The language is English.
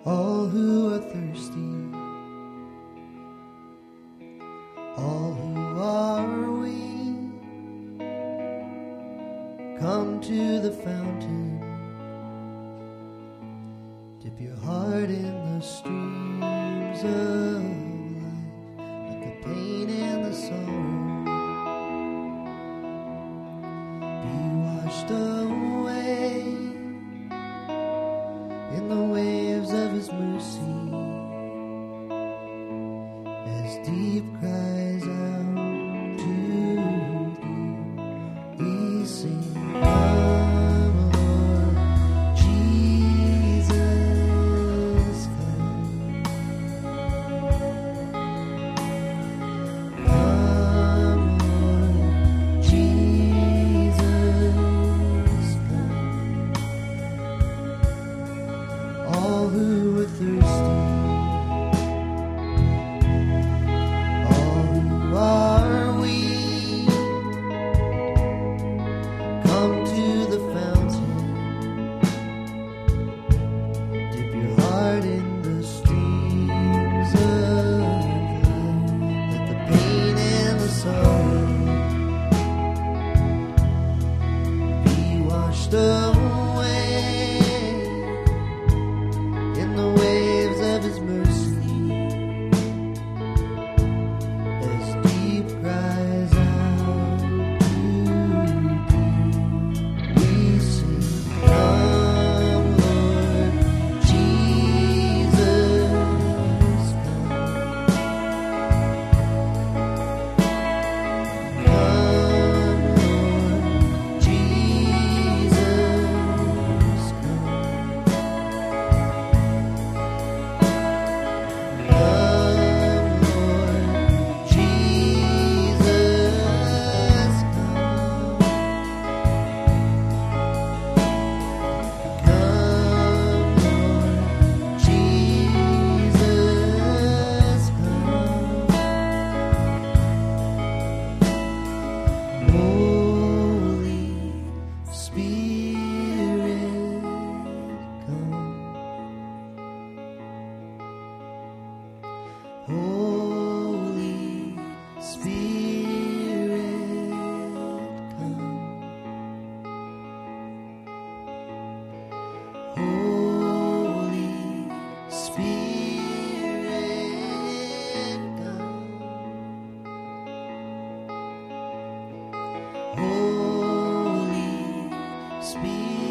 all who are thirsty, all who are weak, come to the fountain, dip your heart in the streams of life, let the pain and the sorrow be washed away in the waves of His mercy, as deep cries out to Thee, we sing, come, Lord Jesus, come. Come, Lord Jesus, come. All who are thirsty, all who are weak, come to the fountain, dip your heart in the streams of life, let the pain and the sorrow be washed away in the waves of His mercy, as deep cries out to Thee, we sing, come, Lord Jesus, come. Come, Lord Jesus, come. Come, Lord Jesus, come. Come, Lord Jesus, come. Holy Spirit, come. Holy Spirit, come. Holy Spirit, come. Holy Spirit.